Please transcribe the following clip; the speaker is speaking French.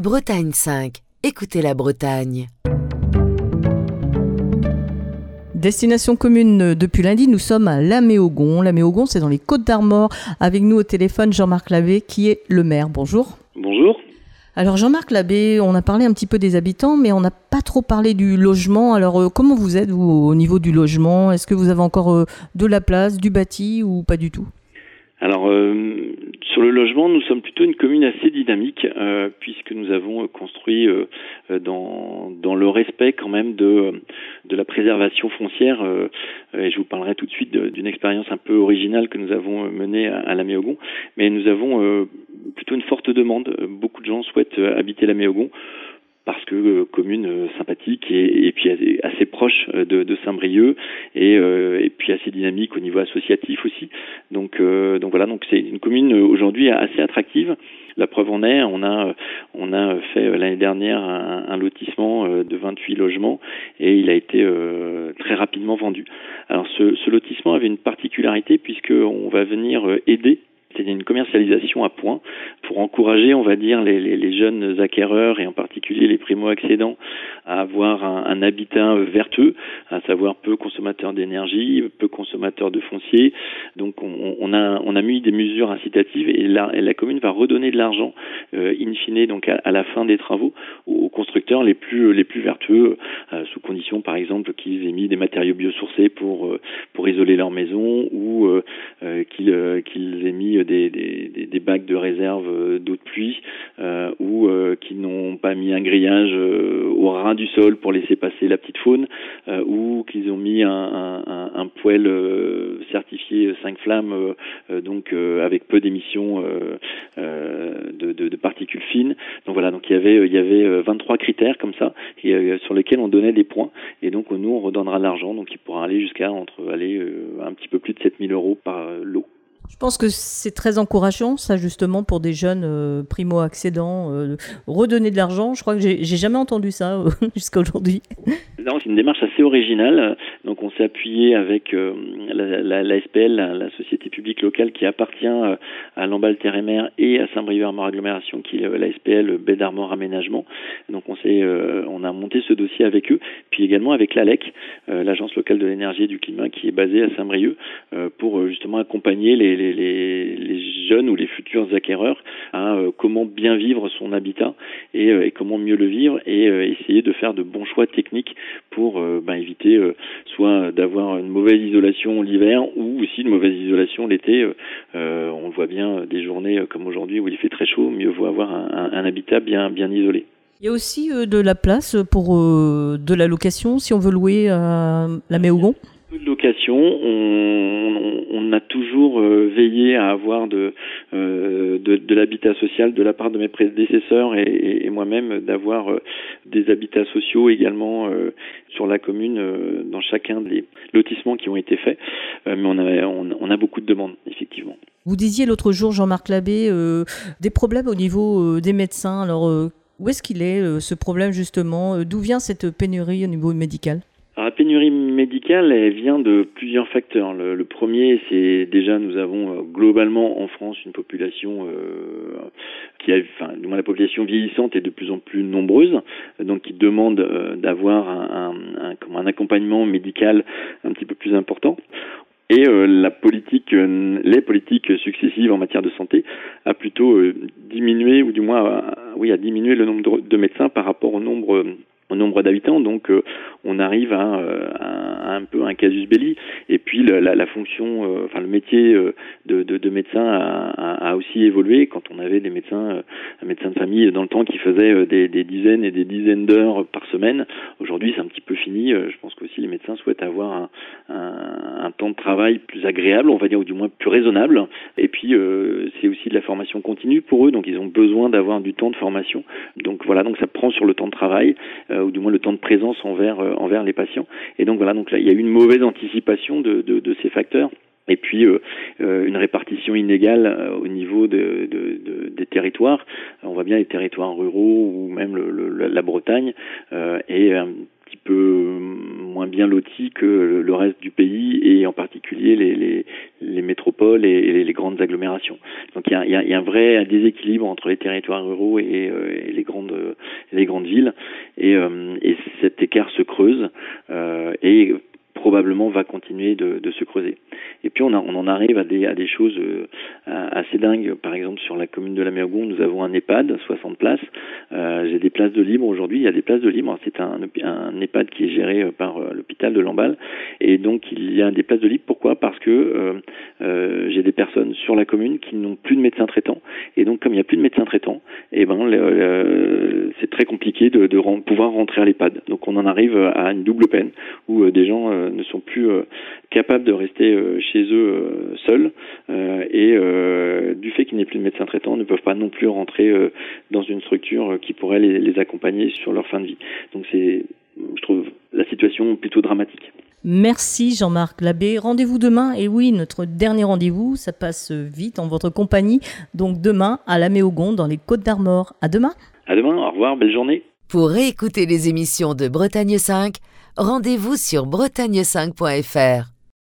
Bretagne 5. Écoutez la Bretagne. Destination commune depuis lundi, nous sommes à Laméogon. Laméogon, c'est dans les Côtes-d'Armor. Avec nous au téléphone, Jean-Marc Labbé, qui est le maire. Bonjour. Bonjour. Alors Jean-Marc Labbé, on a parlé un petit peu des habitants, mais on n'a pas trop parlé du logement. Alors comment vous êtes, vous, au niveau du logement? Est-ce que vous avez encore de la place, du bâti ou pas du tout? Alors, sur le logement, nous sommes plutôt une commune assez dynamique, puisque nous avons construit dans le respect quand même de la préservation foncière. Et je vous parlerai tout de suite d'une expérience un peu originale que nous avons menée à Laméogon. Mais nous avons plutôt une forte demande. Beaucoup de gens souhaitent habiter Laméogon, parce que commune sympathique et puis assez proche de Saint-Brieuc et puis assez dynamique au niveau associatif aussi. Donc voilà, donc c'est une commune aujourd'hui assez attractive. La preuve en est, on a fait l'année dernière un lotissement de 28 logements et il a été très rapidement vendu. Alors ce lotissement avait une particularité puisque on va venir aider. C'est une commercialisation à point pour encourager, on va dire, les jeunes acquéreurs et en particulier les primo-accédants à avoir un habitat vertueux, à savoir peu consommateur d'énergie, peu consommateur de foncier. Donc on a mis des mesures incitatives et la commune va redonner de l'argent in fine donc à la fin des travaux aux constructeurs les plus vertueux, sous condition par exemple qu'ils aient mis des matériaux biosourcés pour isoler leur maison ou qu'ils aient mis des bacs de réserve d'eau de pluie ou qui n'ont pas mis un grillage au ras du sol pour laisser passer la petite faune ou qu'ils ont mis un poêle certifié 5 flammes donc avec peu d'émissions de particules fines. Donc voilà, donc il y avait 23 critères comme ça et, sur lesquels on donnait des points et donc nous on redonnera de l'argent, donc il pourra aller jusqu'à un petit peu plus de 7 000 € par lot. Je pense que c'est très encourageant, ça, justement, pour des jeunes primo-accédants, redonner de l'argent. Je crois que j'ai jamais entendu ça jusqu'à aujourd'hui. Non, c'est une démarche assez originale. Donc, on s'est appuyé avec la SPL, la société publique locale qui appartient à Lamballe-Terre-et-Mer et à Saint-Brieuc-Armor Agglomération, qui est la SPL Baie d'Armor Aménagement. Donc, on a monté ce dossier avec eux, puis également avec l'ALEC, l'Agence locale de l'énergie et du climat, qui est basée à Saint-Brieuc, pour justement accompagner les jeunes ou les futurs acquéreurs à comment bien vivre son habitat et comment mieux le vivre et essayer de faire de bons choix techniques pour éviter soit d'avoir une mauvaise isolation l'hiver ou aussi une mauvaise isolation l'été. On le voit bien, des journées comme aujourd'hui où il fait très chaud, mieux vaut avoir un habitat bien isolé. Il y a aussi de la place pour de la location si on veut louer à Laméogon. De location, on a toujours veillé à avoir de l'habitat social de la part de mes prédécesseurs et moi-même d'avoir des habitats sociaux également sur la commune dans chacun des lotissements qui ont été faits. Mais on a beaucoup de demandes, effectivement. Vous disiez l'autre jour, Jean-Marc Labbé, des problèmes au niveau des médecins. Alors, où est-ce qu'il est ce problème justement? D'où vient cette pénurie au niveau médical? Alors, la pénurie médicale, elle vient de plusieurs facteurs. Le premier, c'est déjà nous avons globalement en France une population la population vieillissante est de plus en plus nombreuse, donc qui demande d'avoir un accompagnement médical un petit peu plus important. Et les politiques successives en matière de santé a plutôt diminué, ou du moins a diminué le nombre de médecins par rapport au nombre d'habitants, donc on arrive à un peu un casus belli. Et puis la fonction, le métier de médecin a aussi évolué. Quand on avait un médecin de famille dans le temps qui faisait des dizaines et des dizaines d'heures par semaine, aujourd'hui c'est un petit peu fini. Je pense qu'aussi les médecins souhaitent avoir un temps de travail plus agréable, on va dire, ou du moins plus raisonnable. Et puis c'est aussi de la formation continue pour eux, donc ils ont besoin d'avoir du temps de formation. Donc voilà, donc ça prend sur le temps de travail. Ou du moins le temps de présence envers les patients. Et donc voilà, donc là il y a eu une mauvaise anticipation de ces facteurs. Et puis une répartition inégale au niveau des territoires. On voit bien les territoires ruraux ou même la Bretagne est un petit peu moins bien lotis que le reste du pays et en particulier les métropoles et les grandes agglomérations. Donc il y a un vrai déséquilibre entre les territoires ruraux et les grandes les grandes villes, et cet écart se creuse et probablement va continuer de se creuser. Et puis on en arrive à des choses assez dingues. Par exemple, sur la commune de la Méogon, nous avons un EHPAD, 60 places. J'ai des places de libre aujourd'hui. Il y a des places de libre. C'est un EHPAD qui est géré par l'hôpital de Lamballe. Et donc il y a des places de libre. Pourquoi ? Parce que j'ai des personnes sur la commune qui n'ont plus de médecin traitant. Et donc comme il n'y a plus de médecin traitant, c'est très compliqué de pouvoir rentrer à l'EHPAD. Donc on en arrive à une double peine où des gens ne sont plus capables de rester chez eux seuls et du fait qu'il n'y ait plus de médecin traitant, ne peuvent pas non plus rentrer dans une structure qui pourrait les accompagner sur leur fin de vie. Donc je trouve la situation plutôt dramatique. Merci Jean-Marc Labbé. Rendez-vous demain. Et oui, notre dernier rendez-vous, ça passe vite en votre compagnie. Donc demain à la Méogon dans les Côtes-d'Armor. À demain. À demain, au revoir, belle journée. Pour réécouter les émissions de Bretagne 5, rendez-vous sur bretagne5.fr.